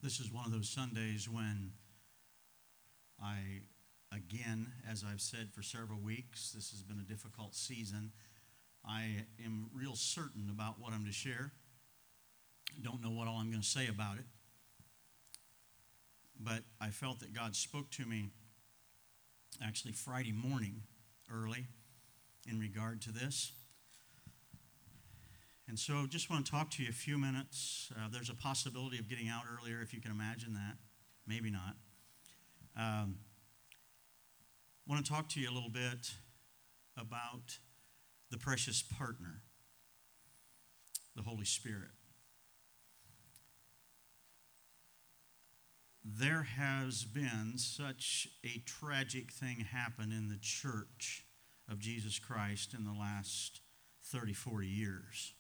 This is one of those Sundays when again, as I've said for several weeks, this has been a difficult season. I am real certain about what I'm to share. Don't know what all I'm going to say about it. But I felt that God spoke to me actually Friday morning early in regard to this. And so just want to talk to you a few minutes. There's a possibility of getting out earlier, if you can imagine that. Maybe not. I want to talk to you a little bit about the precious partner, the Holy Spirit. There has been such a tragic thing happen in the church of Jesus Christ in the last 30, 40 years.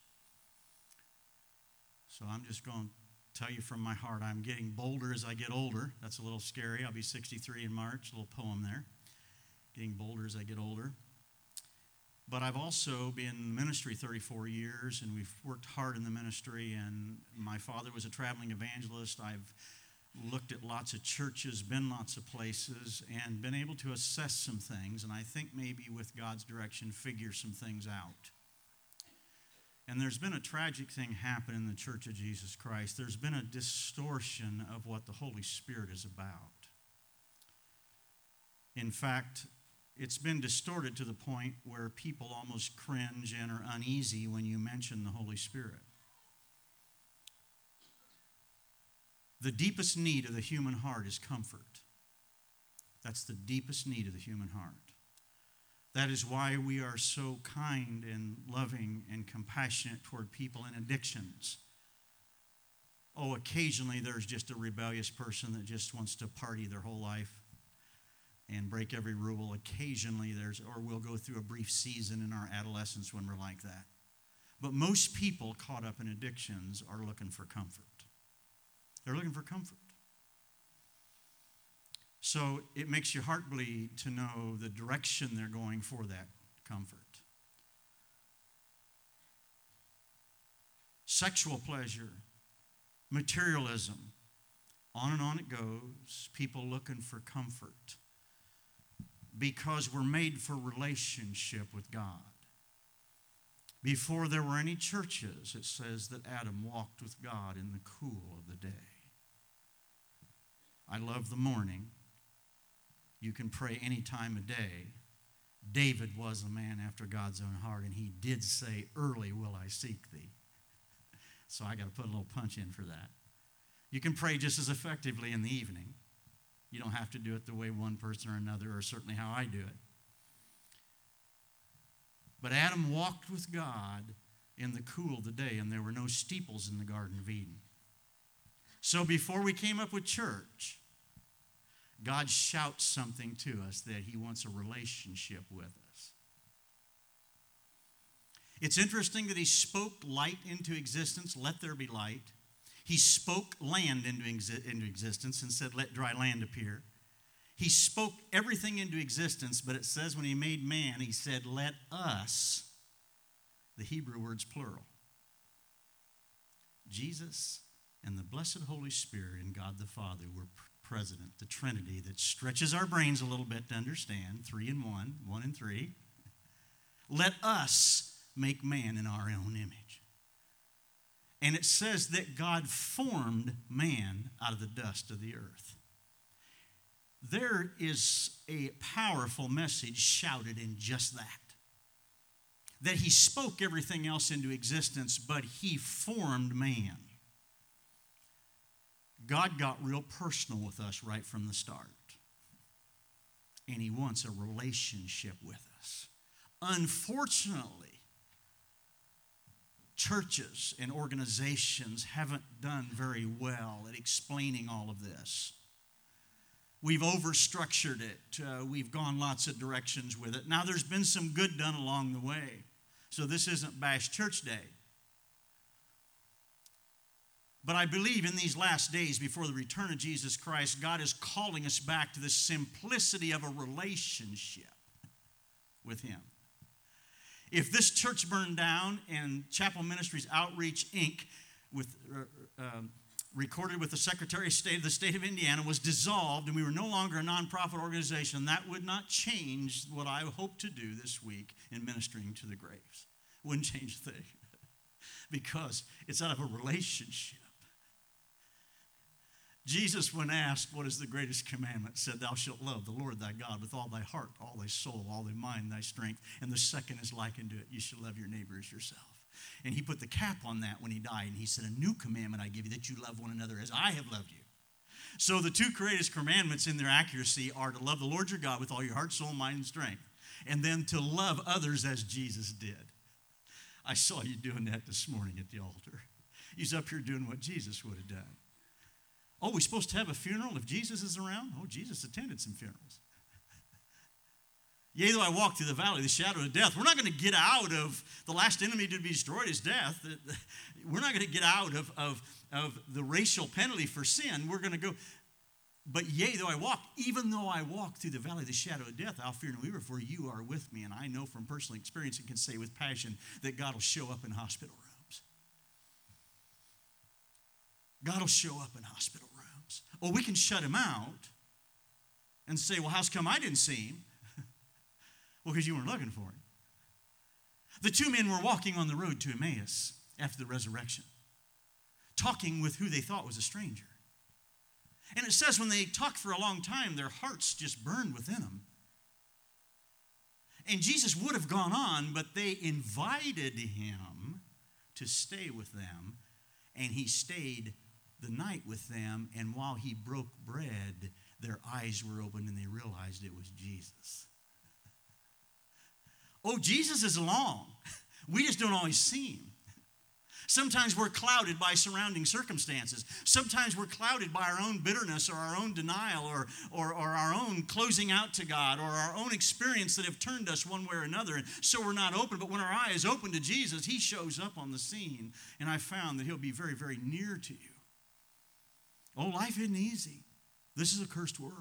So I'm just going to tell you from my heart, I'm getting bolder as I get older. That's a little scary. I'll be 63 in March, a little poem there. Getting bolder as I get older. But I've also been in ministry 34 years, and we've worked hard in the ministry, and my father was a traveling evangelist. I've looked at lots of churches, been lots of places, and been able to assess some things, and I think maybe with God's direction, figure some things out. And there's been a tragic thing happen in the Church of Jesus Christ. There's been a distortion of what the Holy Spirit is about. In fact, it's been distorted to the point where people almost cringe and are uneasy when you mention the Holy Spirit. The deepest need of the human heart is comfort. That's the deepest need of the human heart. That is why we are so kind and loving and compassionate toward people in addictions. Oh, occasionally there's just a rebellious person that just wants to party their whole life and break every rule. Occasionally we'll go through a brief season in our adolescence when we're like that. But most people caught up in addictions are looking for comfort. They're looking for comfort. So it makes your heart bleed to know the direction they're going for that comfort. Sexual pleasure, materialism, on and on it goes. People looking for comfort because we're made for relationship with God. Before there were any churches, it says that Adam walked with God in the cool of the day. I love the morning. You can pray any time of day. David was a man after God's own heart, and he did say, "Early will I seek thee." So I got to put a little punch in for that. You can pray just as effectively in the evening. You don't have to do it the way one person or another, or certainly how I do it. But Adam walked with God in the cool of the day, and there were no steeples in the Garden of Eden. So before we came up with church, God shouts something to us that he wants a relationship with us. It's interesting that he spoke light into existence, let there be light. He spoke land into existence and said, let dry land appear. He spoke everything into existence, but it says when he made man, he said, let us, the Hebrew word's plural. Jesus and the blessed Holy Spirit and God the Father were present, the Trinity that stretches our brains a little bit to understand, 3 in 1, 1 in 3. Let us make man in our own image. And it says that God formed man out of the dust of the earth. There is a powerful message shouted in just that. That he spoke everything else into existence, but he formed man. God got real personal with us right from the start. And he wants a relationship with us. Unfortunately, churches and organizations haven't done very well at explaining all of this. We've overstructured it. We've gone lots of directions with it. Now, there's been some good done along the way. So this isn't Bash Church Day. But I believe in these last days before the return of Jesus Christ, God is calling us back to the simplicity of a relationship with him. If this church burned down and Chapel Ministries Outreach, Inc., with recorded with the Secretary of State of the state of Indiana, was dissolved, and we were no longer a nonprofit organization. That would not change what I hope to do this week in ministering to the graves. Wouldn't change a thing. Because it's out of a relationship. Jesus, when asked, what is the greatest commandment, said, thou shalt love the Lord thy God with all thy heart, all thy soul, all thy mind, thy strength. And the second is likened to it, you shall love your neighbor as yourself. And he put the cap on that when he died. And he said, a new commandment I give you, that you love one another as I have loved you. So the two greatest commandments in their accuracy are to love the Lord your God with all your heart, soul, mind, and strength. And then to love others as Jesus did. I saw you doing that this morning at the altar. He's up here doing what Jesus would have done. Oh, we're supposed to have a funeral if Jesus is around? Oh, Jesus attended some funerals. Yea, though I walk through the valley of the shadow of death, we're not going to get out of the last enemy to be destroyed is death. We're not going to get out of the racial penalty for sin. We're going to go, but yea, though I walk, even though I walk through the valley of the shadow of death, I'll fear no evil, for you are with me. And I know from personal experience and can say with passion that God will show up in hospital rooms. God will show up in hospital rooms. Or we can shut him out and say, well, how's come I didn't see him? Well, because you weren't looking for him. The two men were walking on the road to Emmaus after the resurrection, talking with who they thought was a stranger. And it says when they talked for a long time, their hearts just burned within them. And Jesus would have gone on, but they invited him to stay with them. And he stayed the night with them. And while he broke bread, their eyes were opened and they realized it was Jesus. Oh, Jesus is along. We just don't always see him. Sometimes we're clouded by surrounding circumstances. Sometimes we're clouded by our own bitterness or our own denial or our own closing out to God or our own experience that have turned us one way or another. And so we're not open. But when our eye is open to Jesus, he shows up on the scene. And I found that he'll be very, very near to you. Oh, life isn't easy. This is a cursed world.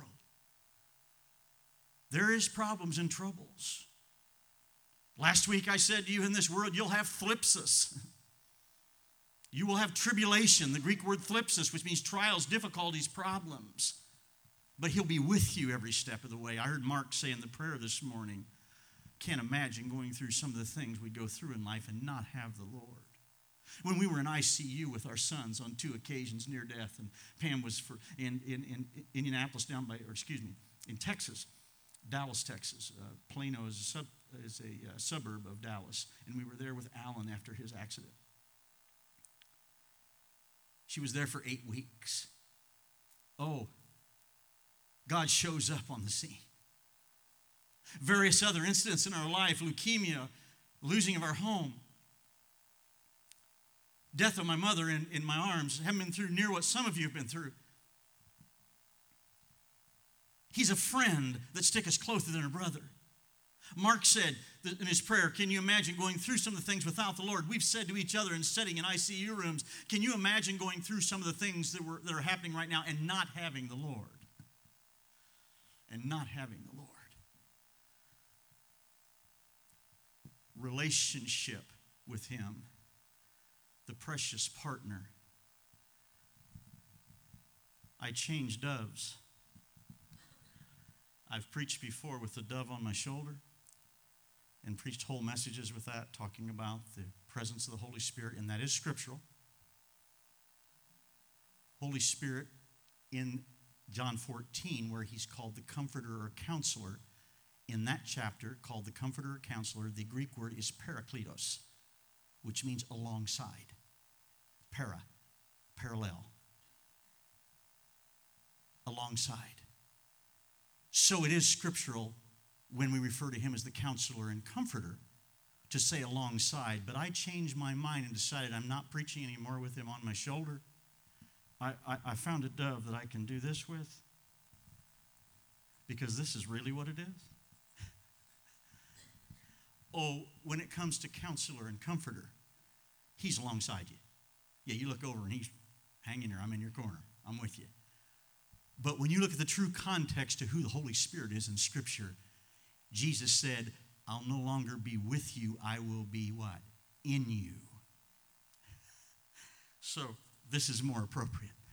There is problems and troubles. Last week I said to you, in this world you'll have thlipsis. You will have tribulation, the Greek word thlipsis, which means trials, difficulties, problems. But he'll be with you every step of the way. I heard Mark say in the prayer this morning, can't imagine going through some of the things we go through in life and not have the Lord. When we were in ICU with our sons on 2 occasions near death, and Pam was in Indianapolis in Texas, Dallas, Texas. Plano is a suburb of Dallas, and we were there with Alan after his accident. She was there for 8 weeks. Oh, God shows up on the scene. Various other incidents in our life, leukemia, losing of our home, death of my mother in my arms, haven't been through near what some of you have been through. He's a friend that sticketh closer than a brother. Mark said in his prayer, can you imagine going through some of the things without the Lord? We've said to each other and sitting in ICU rooms, can you imagine going through some of the things that are happening right now and not having the Lord? And not having the Lord. Relationship with him, the precious partner. I change doves. I've preached before with the dove on my shoulder and preached whole messages with that, talking about the presence of the Holy Spirit, and that is scriptural. Holy Spirit in John 14, where he's called the Comforter or Counselor, in that chapter, called the Comforter or Counselor, the Greek word is parakletos, which means alongside. Parallel. Alongside. So it is scriptural when we refer to him as the Counselor and Comforter to say alongside. But I changed my mind and decided I'm not preaching anymore with him on my shoulder. I found a dove that I can do this with, because this is really what it is. Oh, when it comes to Counselor and Comforter, he's alongside you. Yeah, you look over and he's hanging there. I'm in your corner. I'm with you. But when you look at the true context to who the Holy Spirit is in Scripture, Jesus said, I'll no longer be with you. I will be what? In you. So this is more appropriate.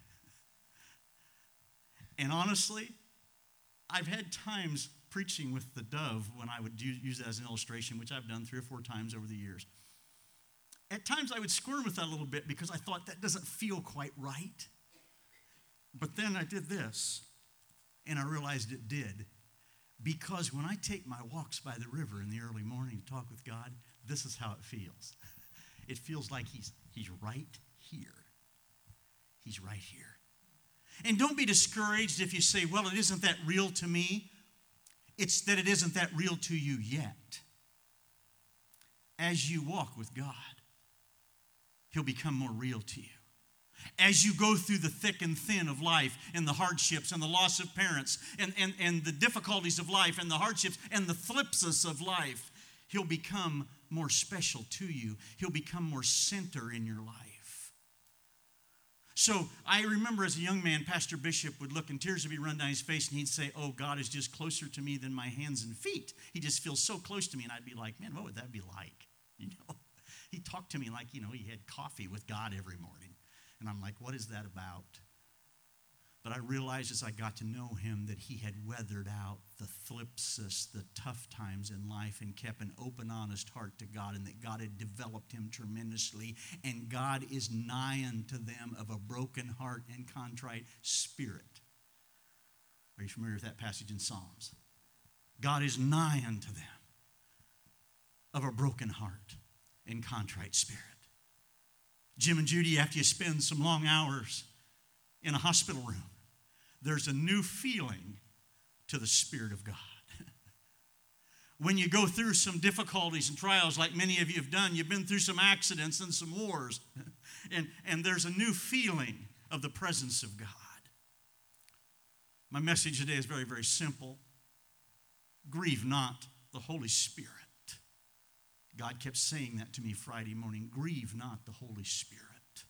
And honestly, I've had times preaching with the dove when I would use that as an illustration, which I've done 3 or 4 times over the years. At times I would squirm with that a little bit because I thought that doesn't feel quite right. But then I did this, and I realized it did. Because when I take my walks by the river in the early morning to talk with God, this is how it feels. It feels like he's right here. He's right here. And don't be discouraged if you say, well, it isn't that real to me. It's that it isn't that real to you yet. As you walk with God, he'll become more real to you. As you go through the thick and thin of life and the hardships and the loss of parents and the difficulties of life and the hardships and the flipses of life, he'll become more special to you. He'll become more center in your life. So I remember as a young man, Pastor Bishop would look and tears would be run down his face and he'd say, oh, God is just closer to me than my hands and feet. He just feels so close to me. And I'd be like, man, what would that be like? You know, he talked to me like, you know, he had coffee with God every morning. And I'm like, what is that about? But I realized as I got to know him that he had weathered out the thlipsis, the tough times in life, and kept an open, honest heart to God, and that God had developed him tremendously. And God is nigh unto them of a broken heart and contrite spirit. Are you familiar with that passage in Psalms? God is nigh unto them of a broken heart and contrite spirit. Jim and Judy, after you spend some long hours in a hospital room, there's a new feeling to the Spirit of God. When you go through some difficulties and trials like many of you have done, you've been through some accidents and some wars, and there's a new feeling of the presence of God. My message today is very, very simple. Grieve not the Holy Spirit. God kept saying that to me Friday morning. Grieve not the Holy Spirit.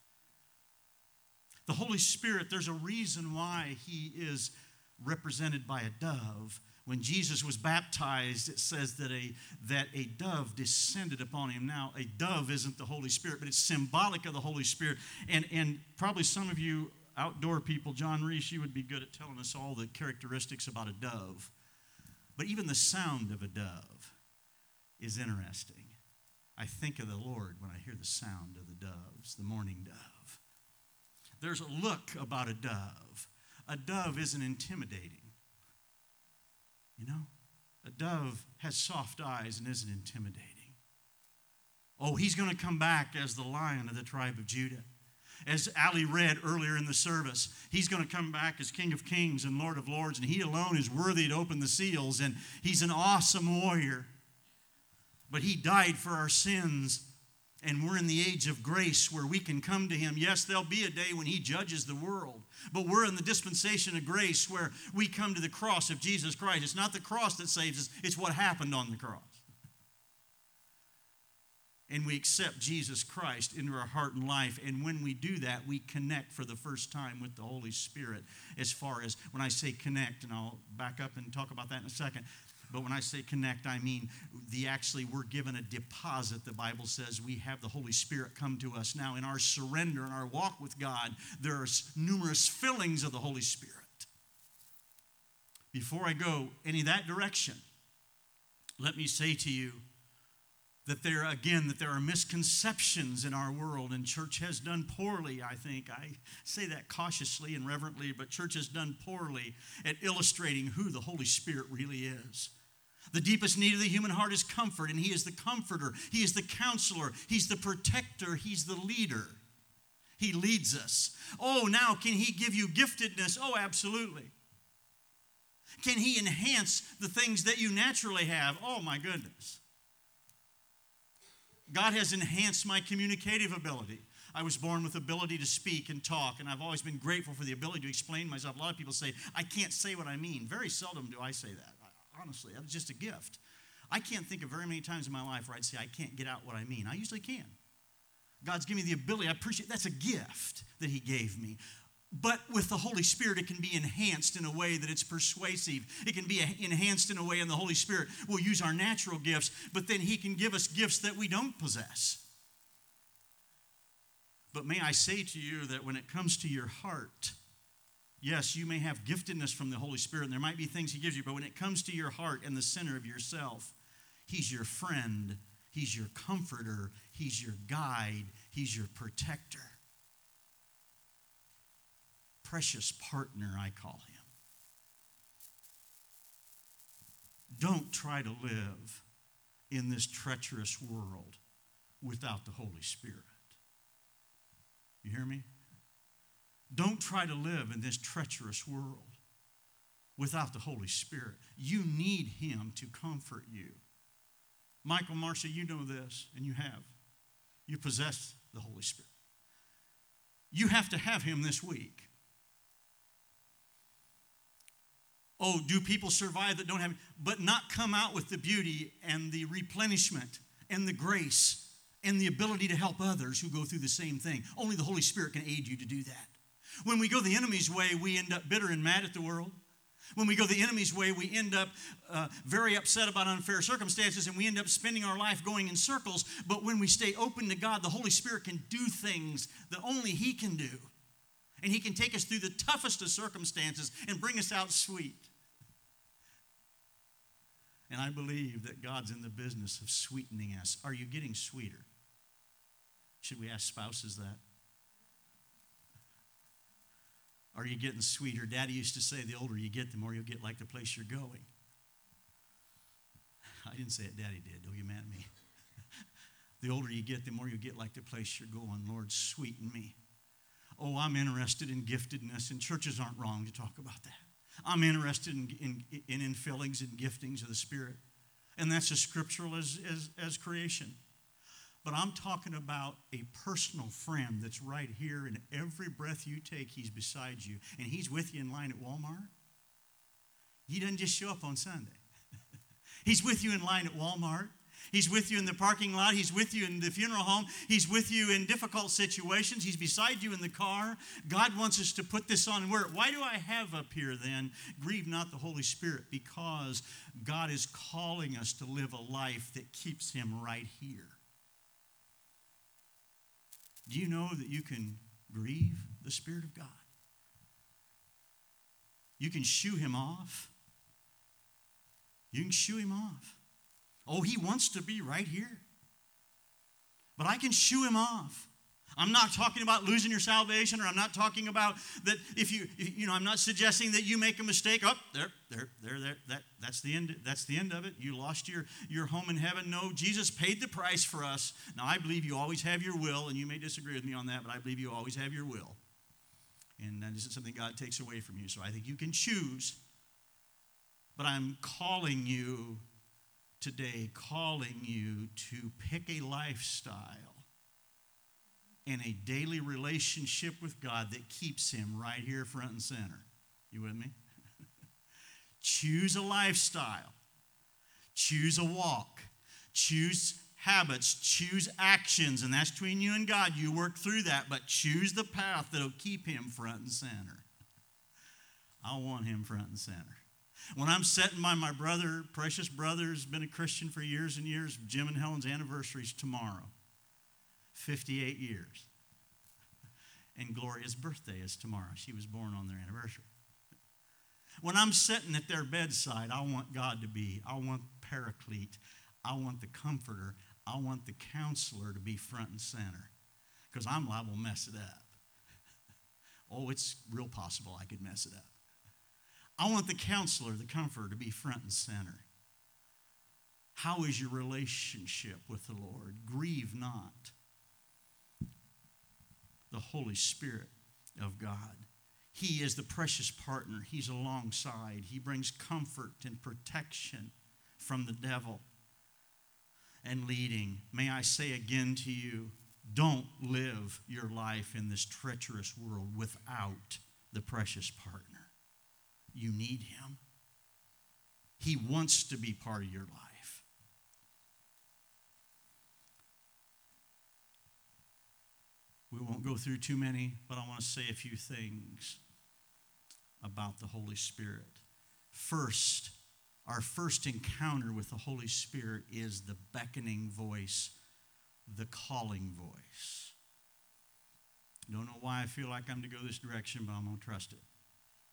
The Holy Spirit, there's a reason why he is represented by a dove. When Jesus was baptized, it says that a dove descended upon him. Now, a dove isn't the Holy Spirit, but it's symbolic of the Holy Spirit. And probably some of you outdoor people, John Reese, you would be good at telling us all the characteristics about a dove. But even the sound of a dove is interesting. I think of the Lord when I hear the sound of the doves, the morning dove. There's a look about a dove. A dove isn't intimidating. You know, a dove has soft eyes and isn't intimidating. Oh, he's going to come back as the Lion of the tribe of Judah. As Ali read earlier in the service, he's going to come back as King of Kings and Lord of Lords, and he alone is worthy to open the seals, and he's an awesome warrior. But he died for our sins, and we're in the age of grace where we can come to him. Yes, there'll be a day when he judges the world, but we're in the dispensation of grace where we come to the cross of Jesus Christ. It's not the cross that saves us, it's what happened on the cross. And we accept Jesus Christ into our heart and life, and when we do that, we connect for the first time with the Holy Spirit. As far as when I say connect, and I'll back up and talk about that in a second, but when I say connect, I mean we're given a deposit. The Bible says we have the Holy Spirit come to us. Now, in our surrender and our walk with God, there are numerous fillings of the Holy Spirit. Before I go any that direction, let me say to you that there are misconceptions in our world, and church has done poorly, I think. I say that cautiously and reverently, but church has done poorly at illustrating who the Holy Spirit really is. The deepest need of the human heart is comfort, and he is the comforter. He is the counselor. He's the protector. He's the leader. He leads us. Oh, now can he give you giftedness? Oh, absolutely. Can he enhance the things that you naturally have? Oh, my goodness. God has enhanced my communicative ability. I was born with the ability to speak and talk, and I've always been grateful for the ability to explain myself. A lot of people say, I can't say what I mean. Very seldom do I say that. Honestly, that's just a gift. I can't think of very many times in my life where I'd say I can't get out what I mean. I usually can. God's given me the ability. I appreciate that's a gift that he gave me. But with the Holy Spirit, it can be enhanced in a way that it's persuasive. It can be enhanced in a way, and the Holy Spirit will use our natural gifts, but then he can give us gifts that we don't possess. But may I say to you that when it comes to your heart, Yes, you may have giftedness from the Holy Spirit, and there might be things He gives you, but when it comes to your heart and the center of yourself, He's your friend, He's your comforter, He's your guide, He's your protector. Precious partner, I call Him. Don't try to live in this treacherous world without the Holy Spirit. You hear me? Don't try to live in this treacherous world without the Holy Spirit. You need Him to comfort you. Michael, Marcia, you know this, and you have. You possess the Holy Spirit. You have to have Him this week. Oh, do people survive that don't have Him? But not come out with the beauty and the replenishment and the grace and the ability to help others who go through the same thing. Only the Holy Spirit can aid you to do that. When we go the enemy's way, we end up bitter and mad at the world. When we go the enemy's way, we end up very upset about unfair circumstances, and we end up spending our life going in circles. But when we stay open to God, the Holy Spirit can do things that only He can do. And He can take us through the toughest of circumstances and bring us out sweet. And I believe that God's in the business of sweetening us. Are you getting sweeter? Should we ask spouses that? Are you getting sweeter? Daddy used to say the older you get, the more you'll get like the place you're going. I didn't say it, Daddy did. Don't get mad at me. The older you get, the more you'll get like the place you're going. Lord, sweeten me. Oh, I'm interested in giftedness, and churches aren't wrong to talk about that. I'm interested in infillings and giftings of the Spirit. And that's as scriptural as creation. But I'm talking about a personal friend that's right here, and every breath you take, He's beside you. And He's with you in line at Walmart. He doesn't just show up on Sunday. He's with you in line at Walmart. He's with you in the parking lot. He's with you in the funeral home. He's with you in difficult situations. He's beside you in the car. God wants us to put this on. Why do I have up here then, grieve not the Holy Spirit? Because God is calling us to live a life that keeps Him right here. Do you know that you can grieve the Spirit of God? You can shoo Him off. You can shoo Him off. Oh, He wants to be right here. But I can shoo Him off. I'm not talking about losing your salvation, or I'm not talking about that I'm not suggesting that you make a mistake. Oh, that's the end. That's the end of it. You lost your home in heaven. No, Jesus paid the price for us. Now, I believe you always have your will, and you may disagree with me on that, but I believe you always have your will. And that isn't something God takes away from you. So I think you can choose. But I'm calling you today, to pick a lifestyle and a daily relationship with God that keeps Him right here front and center. You with me? Choose a lifestyle. Choose a walk. Choose habits. Choose actions. And that's between you and God. You work through that. But choose the path that will keep Him front and center. I want Him front and center. When I'm sitting by my brother, precious brother, who's been a Christian for years and years, Jim and Helen's anniversary is tomorrow. 58 years. And Gloria's birthday is tomorrow. She was born on their anniversary. When I'm sitting at their bedside, I want God to be, I want Paraclete, I want the Comforter, I want the Counselor to be front and center. Because I'm liable to mess it up. Oh, it's real possible I could mess it up. I want the Counselor, the Comforter, to be front and center. How is your relationship with the Lord? Grieve not the Holy Spirit of God. He is the precious partner. He's alongside. He brings comfort and protection from the devil and leading. May I say again to you, don't live your life in this treacherous world without the precious partner. You need Him. He wants to be part of your life. We won't go through too many, but I want to say a few things about the Holy Spirit. First, our first encounter with the Holy Spirit is the beckoning voice, the calling voice. Don't know why I feel like I'm to go this direction, but I'm going to trust it.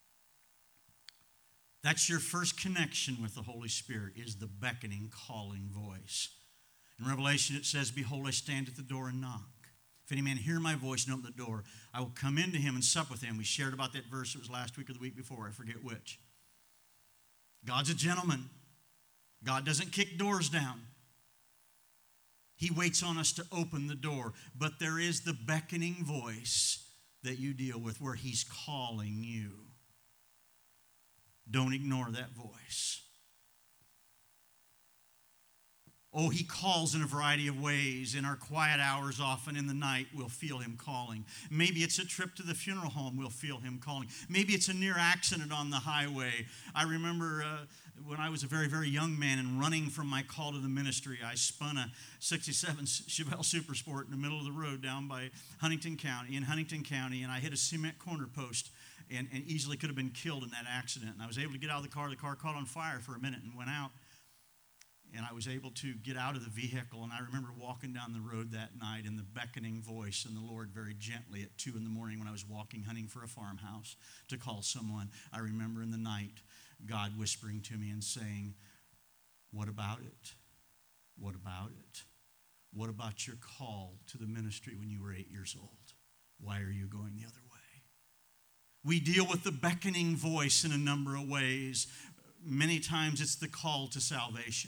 That's your first connection with the Holy Spirit, is the beckoning, calling voice. In Revelation it says, behold, I stand at the door and knock. If any man hear my voice and open the door, I will come into him and sup with him. We shared about that verse. It was last week or the week before. I forget which. God's a gentleman. God doesn't kick doors down. He waits on us to open the door. But there is the beckoning voice that you deal with where he's calling you. Don't ignore that voice. Oh, he calls in a variety of ways. In our quiet hours, often in the night, we'll feel him calling. Maybe it's a trip to the funeral home, we'll feel him calling. Maybe it's a near accident on the highway. I remember when I was a very, very young man and running from my call to the ministry, I spun a 67 Chevelle Super Sport in the middle of the road down by Huntington County, and I hit a cement corner post and easily could have been killed in that accident. And I was able to get out of the car. The car caught on fire for a minute and went out. And I was able to get out of the vehicle, and I remember walking down the road that night and the beckoning voice and the Lord very gently at 2 in the morning when I was walking, hunting for a farmhouse to call someone. I remember in the night God whispering to me and saying, what about it? What about it? What about your call to the ministry when you were 8 years old? Why are you going the other way? We deal with the beckoning voice in a number of ways. Many times it's the call to salvation.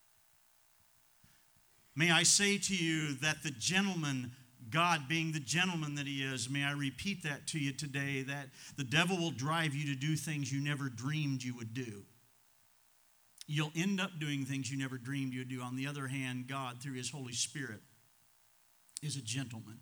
May I say to you that the gentleman, God being the gentleman that he is, may I repeat that to you today, that the devil will drive you to do things you never dreamed you would do. You'll end up doing things you never dreamed you would do. On the other hand, God, through his Holy Spirit, is a gentleman.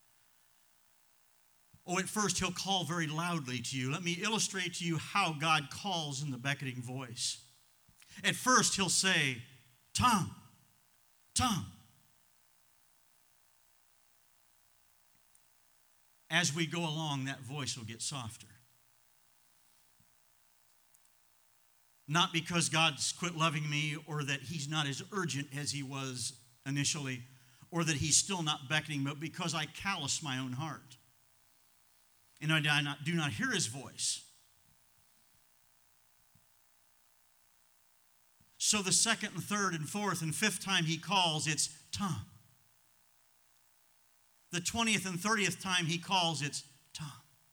Oh, at first he'll call very loudly to you. Let me illustrate to you how God calls in the beckoning voice. At first he'll say, Tom, Tom. As we go along, that voice will get softer. Not because God's quit loving me or that he's not as urgent as he was initially or that he's still not beckoning, but because I callous my own heart. And I do not hear his voice. So the second and third and fourth and fifth time he calls, it's Tom. The 20th and 30th time he calls, it's Tom.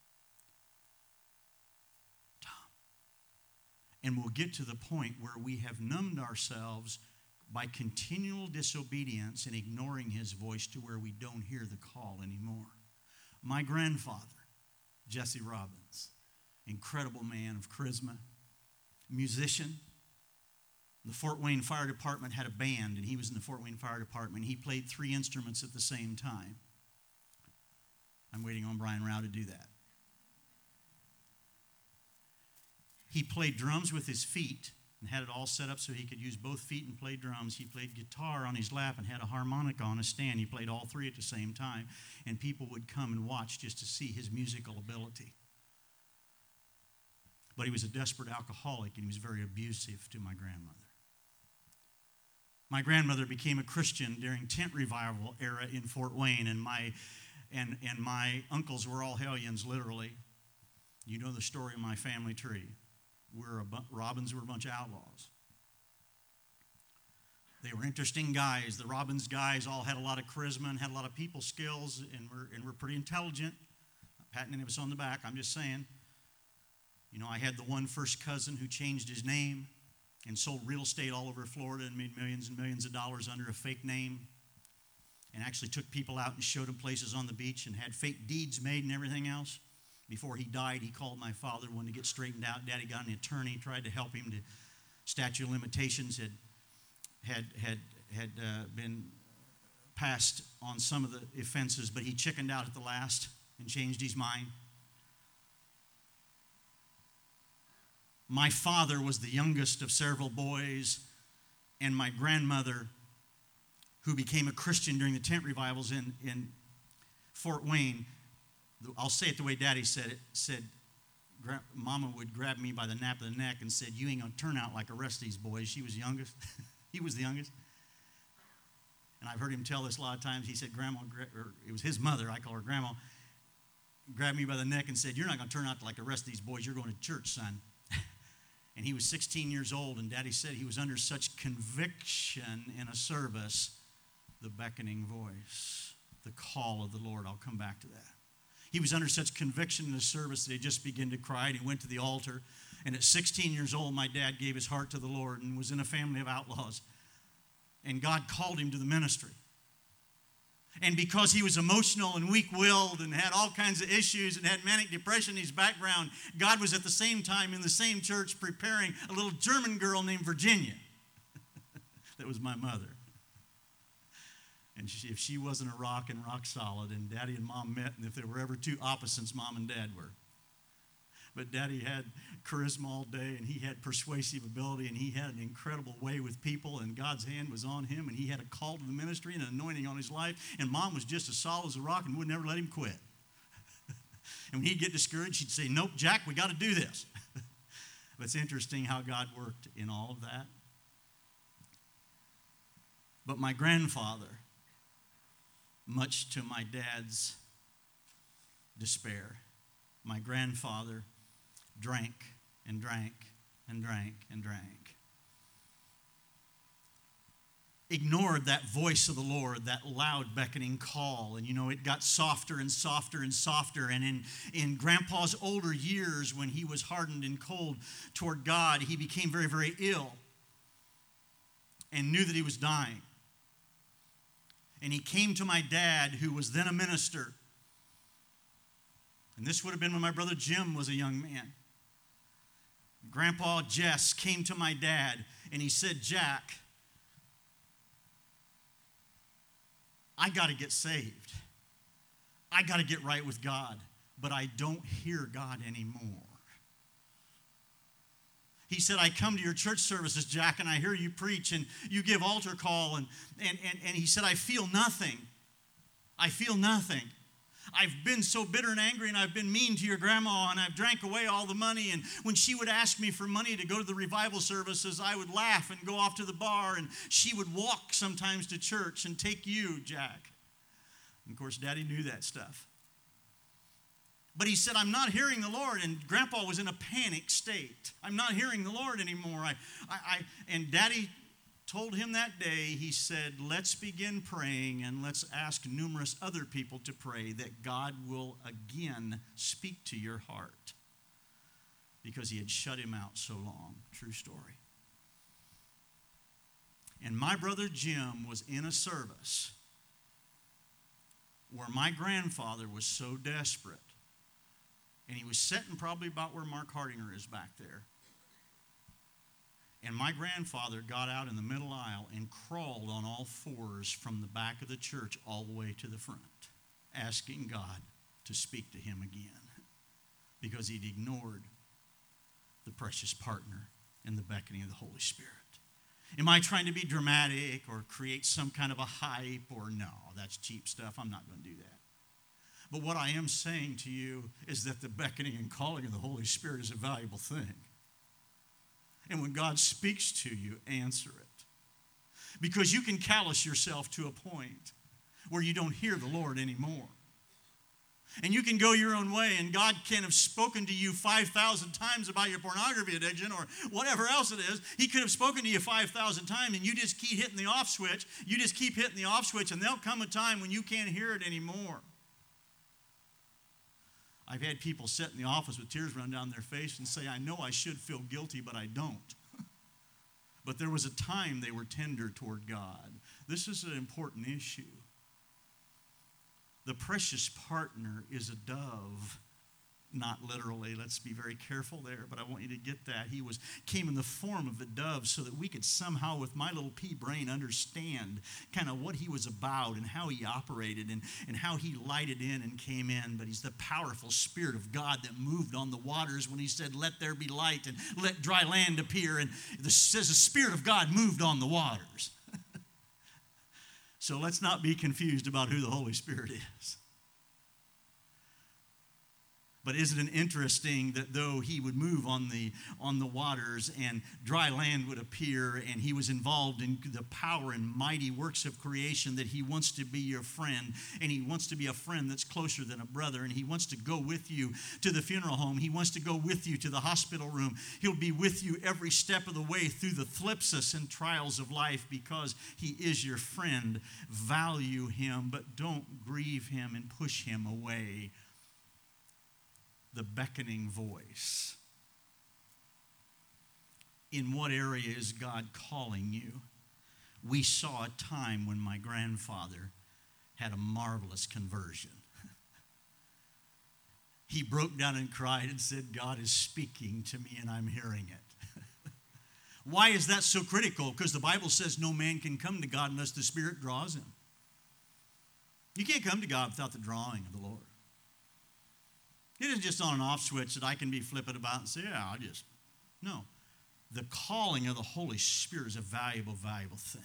Tom. And we'll get to the point where we have numbed ourselves by continual disobedience and ignoring his voice to where we don't hear the call anymore. My grandfather, Jesse Robbins, incredible man of charisma, musician. The Fort Wayne Fire Department had a band, and he was in the Fort Wayne Fire Department. He played 3 instruments at the same time. I'm waiting on Brian Rao to do that. He played drums with his feet and had it all set up so he could use both feet and play drums. He played guitar on his lap and had a harmonica on a stand. He played all 3 at the same time, and people would come and watch just to see his musical ability. But he was a desperate alcoholic, and he was very abusive to my grandmother. My grandmother became a Christian during tent revival era in Fort Wayne, and my uncles were all hellions, literally. You know the story of my family tree. Robbins were a bunch of outlaws. They were interesting guys. The Robbins guys all had a lot of charisma and had a lot of people skills and were pretty intelligent. Not patting any of us on the back, I'm just saying. You know, I had the one first cousin who changed his name and sold real estate all over Florida and made millions and millions of dollars under a fake name, and actually took people out and showed them places on the beach and had fake deeds made and everything else. Before he died, he called my father, wanted to get straightened out. Daddy got an attorney, tried to help him. Statute of limitations had been passed on some of the offenses, but he chickened out at the last and changed his mind. My father was the youngest of several boys, and my grandmother, who became a Christian during the tent revivals in Fort Wayne, I'll say it the way Daddy said it, said, Mama would grab me by the nape of the neck and said, you ain't going to turn out like the rest of these boys. She was youngest. He was the youngest. And I've heard him tell this a lot of times. He said, Grandma, or it was his mother, I call her Grandma, grabbed me by the neck and said, you're not going to turn out like the rest of these boys. You're going to church, son. And he was 16 years old, and Daddy said he was under such conviction in a service, the beckoning voice, the call of the Lord. I'll come back to that. He was under such conviction in the service that he just began to cry, and he went to the altar. And at 16 years old, my dad gave his heart to the Lord and was in a family of outlaws. And God called him to the ministry. And because he was emotional and weak-willed and had all kinds of issues and had manic depression in his background, God was at the same time in the same church preparing a little German girl named Virginia. That was my mother. And if she wasn't a rock and rock solid, and Daddy and Mom met, and if there were ever two opposites, Mom and Dad were. But Daddy had charisma all day, and he had persuasive ability, and he had an incredible way with people, and God's hand was on him, and he had a call to the ministry and an anointing on his life, and Mom was just as solid as a rock and would never let him quit. And when he'd get discouraged, she'd say, "Nope, Jack, we got to do this." But it's interesting how God worked in all of that. But my grandfather, much to my dad's despair, my grandfather drank and drank and drank and drank. Ignored that voice of the Lord, that loud beckoning call. And it got softer and softer and softer. And in Grandpa's older years, when he was hardened and cold toward God, he became very, very ill and knew that he was dying. And he came to my dad, who was then a minister. And this would have been when my brother Jim was a young man. Grandpa Jess came to my dad, and he said, "Jack, I got to get saved. I got to get right with God, but I don't hear God anymore." He said, "I come to your church services, Jack, and I hear you preach, and you give altar call, and he said, I feel nothing. I feel nothing. I've been so bitter and angry, and I've been mean to your grandma, and I've drank away all the money, and when she would ask me for money to go to the revival services, I would laugh and go off to the bar, and she would walk sometimes to church and take you, Jack." And of course, Daddy knew that stuff. But he said, "I'm not hearing the Lord," and Grandpa was in a panic state. "I'm not hearing the Lord anymore." And Daddy told him that day, he said, "Let's begin praying, and let's ask numerous other people to pray that God will again speak to your heart," because he had shut him out so long. True story. And my brother Jim was in a service where my grandfather was so desperate, and he was sitting probably about where Mark Hardinger is back there. And my grandfather got out in the middle aisle and crawled on all fours from the back of the church all the way to the front, asking God to speak to him again, because he'd ignored the precious partner in the beckoning of the Holy Spirit. Am I trying to be dramatic or create some kind of a hype? Or no, that's cheap stuff. I'm not going to do that. But what I am saying to you is that the beckoning and calling of the Holy Spirit is a valuable thing. And when God speaks to you, answer it. Because you can callous yourself to a point where you don't hear the Lord anymore. And you can go your own way, and God can have spoken to you 5,000 times about your pornography addiction or whatever else it is. He could have spoken to you 5,000 times, and you just keep hitting the off switch. You just keep hitting the off switch, and there'll come a time when you can't hear it anymore. I've had people sit in the office with tears run down their face and say, "I know I should feel guilty, but I don't." But there was a time they were tender toward God. This is an important issue. The precious partner is a dove. Not literally, let's be very careful there, but I want you to get that. He came in the form of a dove so that we could somehow, with my little pea brain, understand kind of what he was about and how he operated and how he lighted in and came in. But he's the powerful Spirit of God that moved on the waters when he said, "Let there be light," and "let dry land appear." And it says the Spirit of God moved on the waters. So let's not be confused about who the Holy Spirit is. But isn't it interesting that though he would move on the waters and dry land would appear and he was involved in the power and mighty works of creation, that he wants to be your friend, and he wants to be a friend that's closer than a brother, and he wants to go with you to the funeral home. He wants to go with you to the hospital room. He'll be with you every step of the way through the thlipsis and trials of life because he is your friend. Value him, but don't grieve him and push him away. The beckoning voice. In what area is God calling you? We saw a time when my grandfather had a marvelous conversion. He broke down and cried and said, God is speaking to me and I'm hearing it. Why is that so critical? Because the Bible says no man can come to God unless the Spirit draws him. You can't come to God without the drawing of the Lord. It isn't just on an off switch that I can be flippant about and say, yeah, no. The calling of the Holy Spirit is a valuable, valuable thing.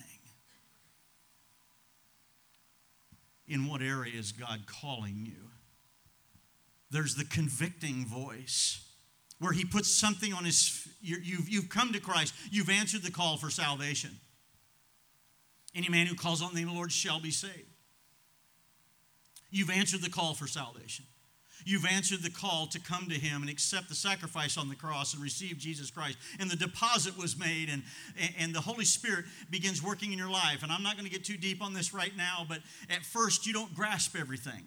In what area is God calling you? There's the convicting voice where he puts something on you've come to Christ. You've answered the call for salvation. Any man who calls on the name of the Lord shall be saved. You've answered the call for salvation. You've answered the call to come to him and accept the sacrifice on the cross and receive Jesus Christ. And the deposit was made, and the Holy Spirit begins working in your life. And I'm not going to get too deep on this right now, but at first you don't grasp everything.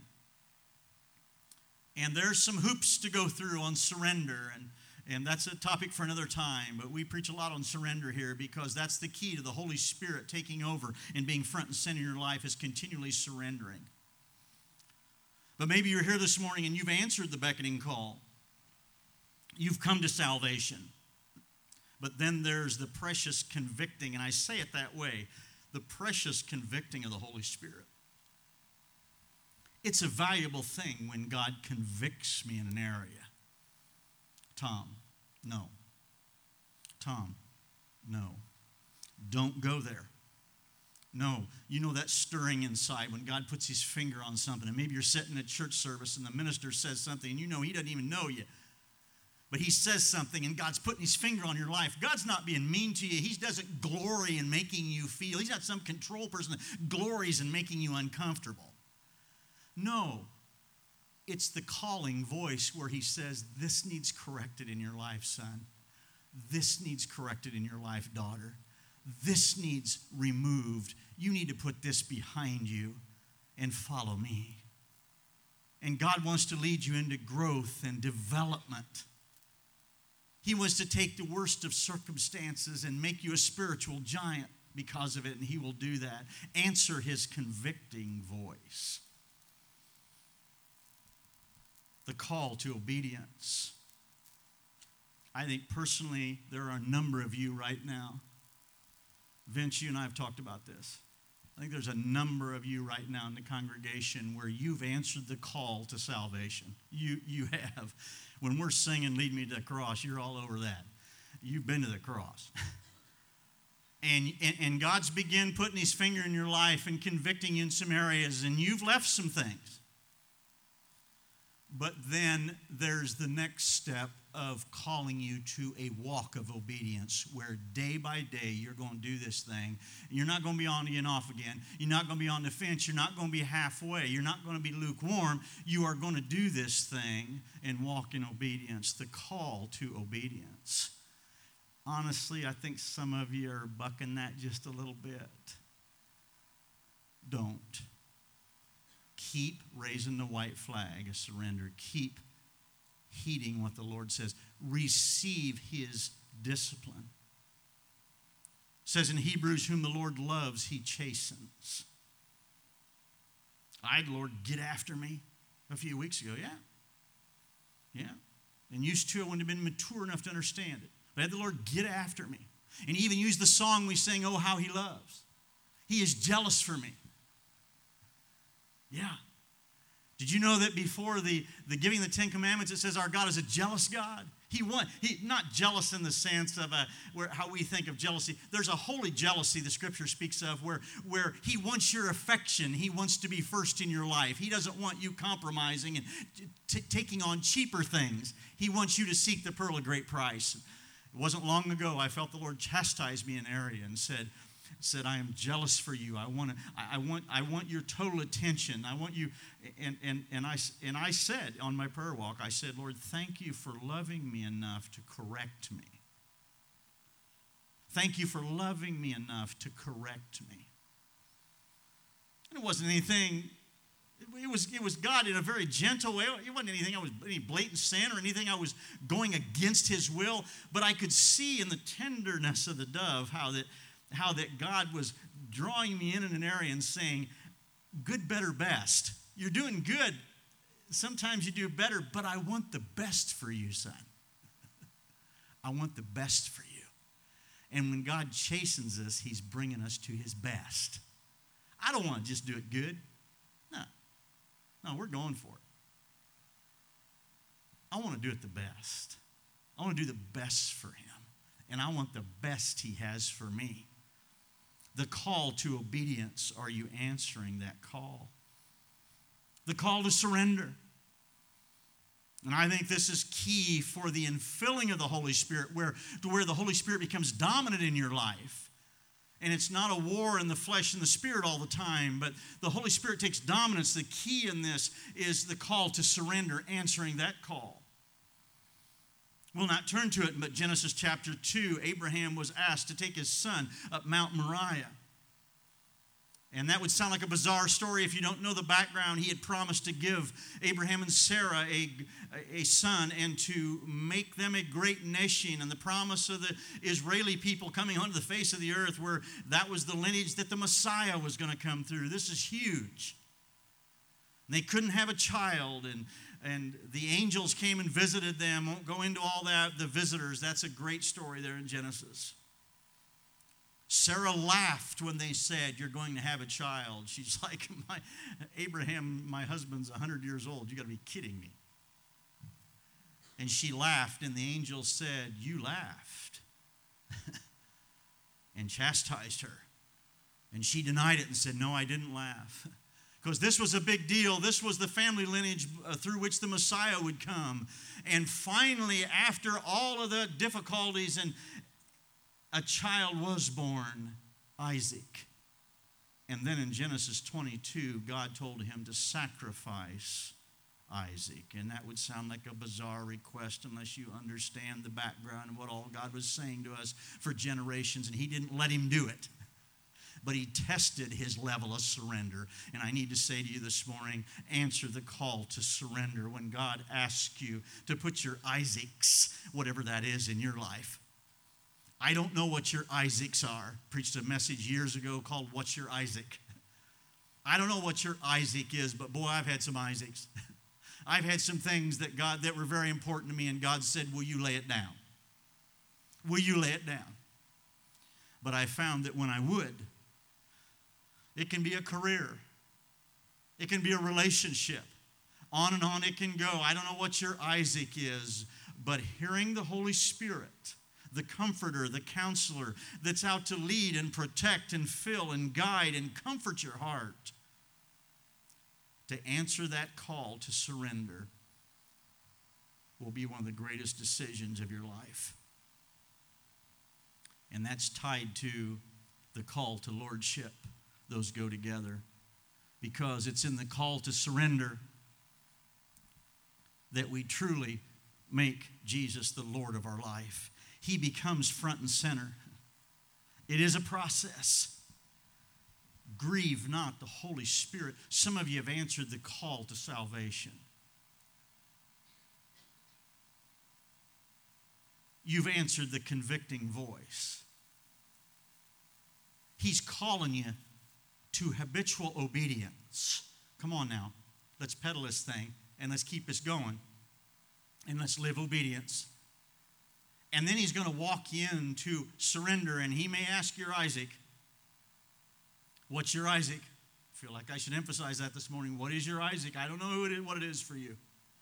And there's some hoops to go through on surrender, and that's a topic for another time. But we preach a lot on surrender here because that's the key to the Holy Spirit taking over and being front and center in your life, is continually surrendering. But maybe you're here this morning and you've answered the beckoning call. You've come to salvation. But then there's the precious convicting, and I say it that way, the precious convicting of the Holy Spirit. It's a valuable thing when God convicts me in an area. Tom, no. Tom, no. Don't go there. No, you know that stirring inside when God puts his finger on something, and maybe you're sitting at church service and the minister says something and you know he doesn't even know you. But he says something and God's putting his finger on your life. God's not being mean to you. He doesn't glory in making you feel. He's not some control person that glories in making you uncomfortable. No, it's the calling voice where he says, this needs corrected in your life, son. This needs corrected in your life, daughter. This needs removed. You need to put this behind you and follow me. And God wants to lead you into growth and development. He wants to take the worst of circumstances and make you a spiritual giant because of it, and he will do that. Answer his convicting voice. The call to obedience. I think personally there are a number of you right now. Vince, you and I have talked about this. I think there's a number of you right now in the congregation where you've answered the call to salvation. You have. When we're singing Lead Me to the Cross, you're all over that. You've been to the cross. And God's begun putting his finger in your life and convicting you in some areas, and you've left some things. But then there's the next step of calling you to a walk of obedience where day by day you're going to do this thing. You're not going to be on and off again. You're not going to be on the fence. You're not going to be halfway. You're not going to be lukewarm. You are going to do this thing and walk in obedience, the call to obedience. Honestly, I think some of you are bucking that just a little bit. Don't. Keep raising the white flag of surrender. Keep heeding what the Lord says. Receive his discipline. It says in Hebrews, whom the Lord loves, he chastens. I had the Lord get after me a few weeks ago. Yeah. And used to, I wouldn't have been mature enough to understand it. But I had the Lord get after me. And he even used the song we sing, Oh, How He Loves. He is jealous for me. Yeah. Did you know that before the giving of the Ten Commandments, it says our God is a jealous God? Not jealous in the sense of how we think of jealousy. There's a holy jealousy the Scripture speaks of where he wants your affection. He wants to be first in your life. He doesn't want you compromising and taking on cheaper things. He wants you to seek the pearl of great price. It wasn't long ago I felt the Lord chastise me in an area and said, I am jealous for you. I want your total attention. I want you, and I said on my prayer walk, I said, Lord, thank you for loving me enough to correct me. Thank you for loving me enough to correct me. And it wasn't anything. It was God in a very gentle way. It wasn't anything any blatant sin or anything I was going against His will, but I could see in the tenderness of the dove how that God was drawing me in an area and saying, good, better, best. You're doing good. Sometimes you do better, but I want the best for you, son. I want the best for you. And when God chastens us, He's bringing us to His best. I don't want to just do it good. No, we're going for it. I want to do it the best. I want to do the best for Him. And I want the best He has for me. The call to obedience, are you answering that call? The call to surrender. And I think this is key for the infilling of the Holy Spirit, where the Holy Spirit becomes dominant in your life. And it's not a war in the flesh and the spirit all the time, but the Holy Spirit takes dominance. The key in this is the call to surrender, answering that call. We'll not turn to it, but Genesis chapter 2, Abraham was asked to take his son up Mount Moriah. And that would sound like a bizarre story if you don't know the background. He had promised to give Abraham and Sarah a son and to make them a great nation. And the promise of the Israeli people coming onto the face of the earth, where that was the lineage that the Messiah was going to come through. This is huge. And they couldn't have a child, and the angels came and visited them. Won't go into all that. The visitors, that's a great story there in Genesis. Sarah laughed when they said, you're going to have a child. She's like, Abraham, my husband's 100 years old. You got to be kidding me. And she laughed, and the angel said, you laughed. And chastised her. And she denied it and said, no, I didn't laugh. Because this was a big deal. This was the family lineage through which the Messiah would come. And finally, after all of the difficulties, and a child was born, Isaac. And then in Genesis 22, God told him to sacrifice Isaac. And that would sound like a bizarre request unless you understand the background and what all God was saying to us for generations. And He didn't let him do it, but He tested his level of surrender. And I need to say to you this morning, answer the call to surrender when God asks you to put your Isaacs, whatever that is, in your life. I don't know what your Isaacs are. Preached a message years ago called What's Your Isaac? I don't know what your Isaac is, but boy, I've had some Isaacs. I've had some things that were very important to me, and God said, will you lay it down? Will you lay it down? But I found that when I would, it can be a career. It can be a relationship. On and on it can go. I don't know what your Isaac is, but hearing the Holy Spirit, the comforter, the counselor that's out to lead and protect and fill and guide and comfort your heart, to answer that call to surrender will be one of the greatest decisions of your life. And that's tied to the call to lordship. Those go together, because it's in the call to surrender that we truly make Jesus the Lord of our life. He becomes front and center. It is a process. Grieve not the Holy Spirit. Some of you have answered the call to salvation. You've answered the convicting voice. He's calling you to habitual obedience. Come on now. Let's pedal this thing and let's keep this going. And let's live obedience. And then He's going to walk you into surrender, and He may ask your Isaac, what's your Isaac? I feel like I should emphasize that this morning. What is your Isaac? I don't know what it is for you.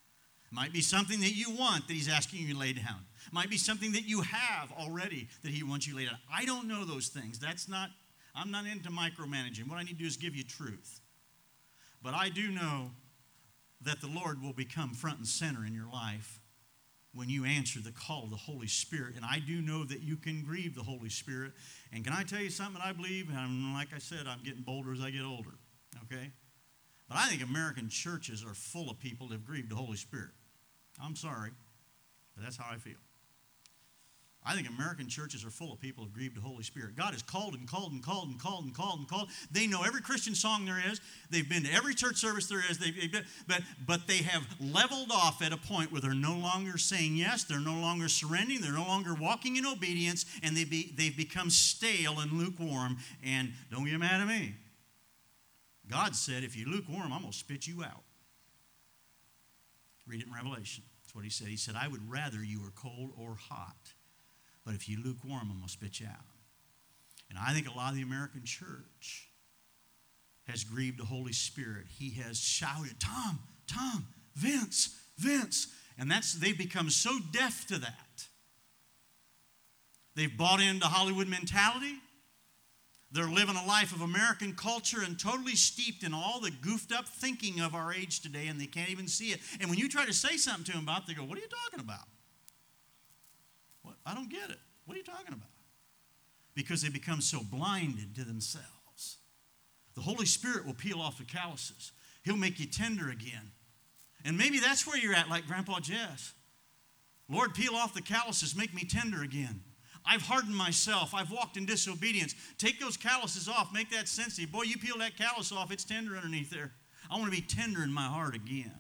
Might be something that you want that he's asking you to lay down. Might be something that you have already that he wants you to lay down. I don't know those things. I'm not into micromanaging. What I need to do is give you truth. But I do know that the Lord will become front and center in your life when you answer the call of the Holy Spirit. And I do know that you can grieve the Holy Spirit. And can I tell you something I believe? And like I said, I'm getting bolder as I get older. Okay? But I think American churches are full of people that have grieved the Holy Spirit. I'm sorry, but that's how I feel. I think American churches are full of people who have grieved the Holy Spirit. God has called and called and called and called and called and called. They know every Christian song there is. They've been to every church service there is. But they have leveled off at a point where they're no longer saying yes. They're no longer surrendering. They're no longer walking in obedience. And they've become stale and lukewarm. And don't get mad at me. God said, if you're lukewarm, I'm going to spit you out. Read it in Revelation. That's what he said. He said, I would rather you were cold or hot. But if you lukewarm, I'm going to spit you out. And I think a lot of the American church has grieved the Holy Spirit. He has shouted, Tom, Vince. And they've become so deaf to that. They've bought into Hollywood mentality. They're living a life of American culture and totally steeped in all the goofed up thinking of our age today, and they can't even see it. And when you try to say something to them about it, they go, what are you talking about? What? I don't get it. What are you talking about? Because they become so blinded to themselves. The Holy Spirit will peel off the calluses. He'll make you tender again. And maybe that's where you're at, like Grandpa Jess. Lord, peel off the calluses, make me tender again. I've hardened myself. I've walked in disobedience. Take those calluses off. Make that sensitive. Boy, you peel that callus off, it's tender underneath there. I want to be tender in my heart again.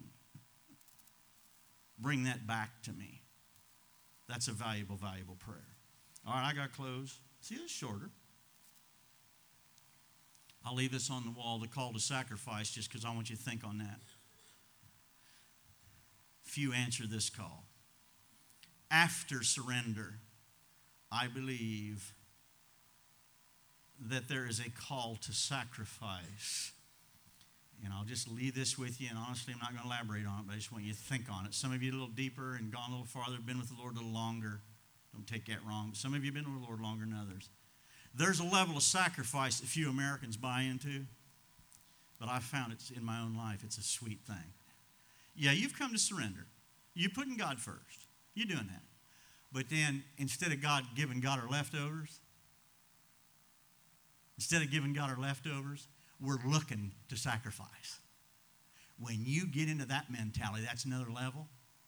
Bring that back to me. That's a valuable, valuable prayer. All right, I got to close. See, it's shorter. I'll leave this on the wall, the call to sacrifice, just because I want you to think on that. Few answer this call. After surrender, I believe that there is a call to sacrifice. And I'll just leave this with you, and honestly, I'm not going to elaborate on it, but I just want you to think on it. Some of you a little deeper and gone a little farther, been with the Lord a little longer. Don't take that wrong. Some of you have been with the Lord longer than others. There's a level of sacrifice that few Americans buy into, but I've found it's in my own life. It's a sweet thing. Yeah, you've come to surrender. You're putting God first. You're doing that. But then, instead of giving God our leftovers, we're looking to sacrifice. When you get into that mentality, that's another level,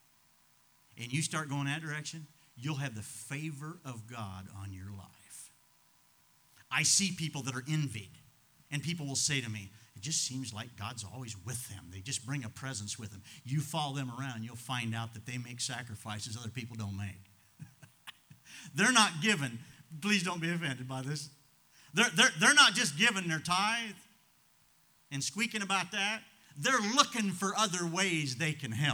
and you start going that direction, you'll have the favor of God on your life. I see people that are envied, and people will say to me, it just seems like God's always with them. They just bring a presence with them. You follow them around, you'll find out that they make sacrifices other people don't make. They're not given, please don't be offended by this. They're not just giving their tithe and squeaking about that. They're looking for other ways they can help.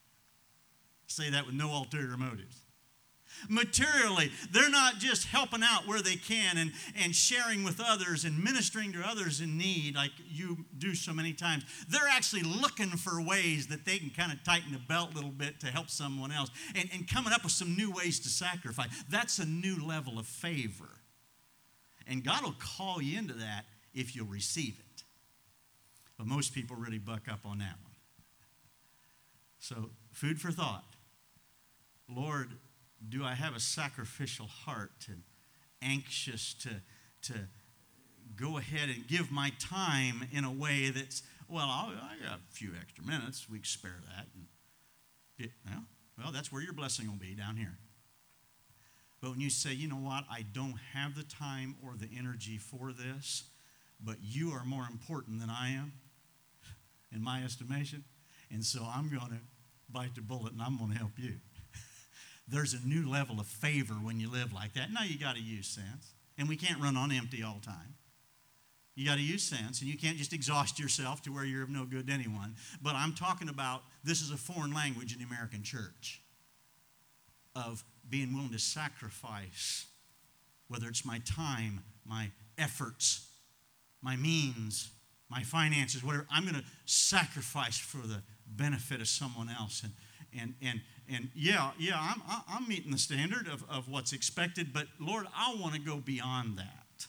Say that with no ulterior motives. Materially, they're not just helping out where they can and sharing with others and ministering to others in need like you do so many times. They're actually looking for ways that they can kind of tighten the belt a little bit to help someone else and coming up with some new ways to sacrifice. That's a new level of favor. And God will call you into that if you'll receive it. But most people really buck up on that one. So, food for thought. Lord, do I have a sacrificial heart and anxious to go ahead and give my time in a way that's, well, I got a few extra minutes. We can spare that. Well, that's where your blessing will be, down here. But when you say, you know what, I don't have the time or the energy for this, but you are more important than I am, in my estimation, and so I'm going to bite the bullet and I'm going to help you. There's a new level of favor when you live like that. Now you got to use sense. And we can't run on empty all the time. You got to use sense, and you can't just exhaust yourself to where you're of no good to anyone. But I'm talking about, this is a foreign language in the American church, of being willing to sacrifice, whether it's my time, my efforts, my means, my finances, whatever. I'm going to sacrifice for the benefit of someone else. And yeah, I'm meeting the standard of what's expected, but Lord, I want to go beyond that.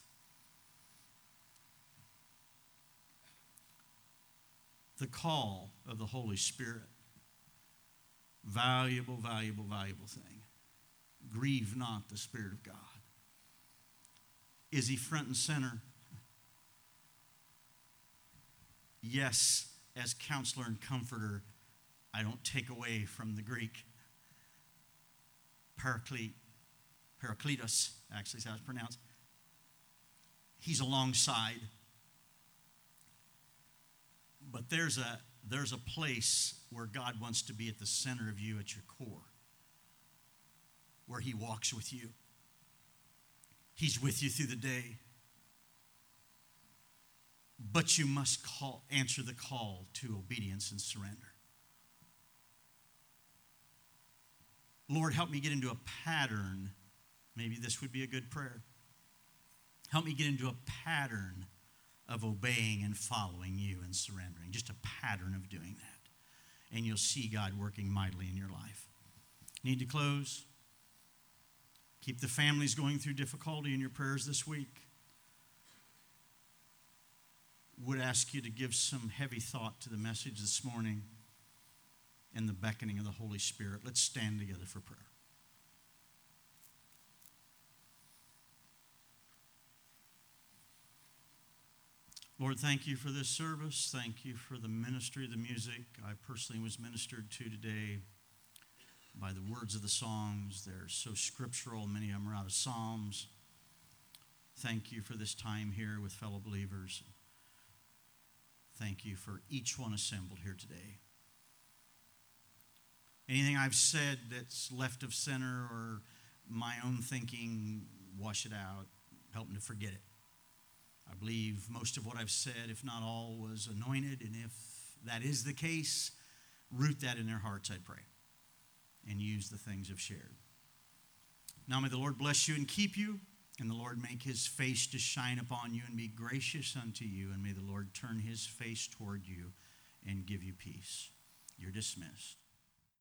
The call of the Holy Spirit. Valuable, valuable, valuable thing. Grieve not the Spirit of God. Is he front and center? Yes, as counselor and comforter, I don't take away from the Greek. Parakletos, actually is how it's pronounced. He's alongside. But there's a place where God wants to be at the center of you at your core, where he walks with you. He's with you through the day. But you must answer the call to obedience and surrender. Lord, help me get into a pattern. Maybe this would be a good prayer. Help me get into a pattern of obeying and following you and surrendering. Just a pattern of doing that. And you'll see God working mightily in your life. Need to close? Keep the families going through difficulty in your prayers this week. Would ask you to give some heavy thought to the message this morning and the beckoning of the Holy Spirit. Let's stand together for prayer. Lord, thank you for this service. Thank you for the ministry of the music. I personally was ministered to today by the words of the songs. They're so scriptural. Many of them are out of Psalms. Thank you for this time here with fellow believers. Thank you for each one assembled here today. Anything I've said that's left of center or my own thinking, wash it out. Help me to forget it. I believe most of what I've said, if not all, was anointed. And if that is the case, root that in their hearts, I pray. And use the things I've shared. Now may the Lord bless you and keep you. And the Lord make his face to shine upon you and be gracious unto you. And may the Lord turn his face toward you and give you peace. You're dismissed.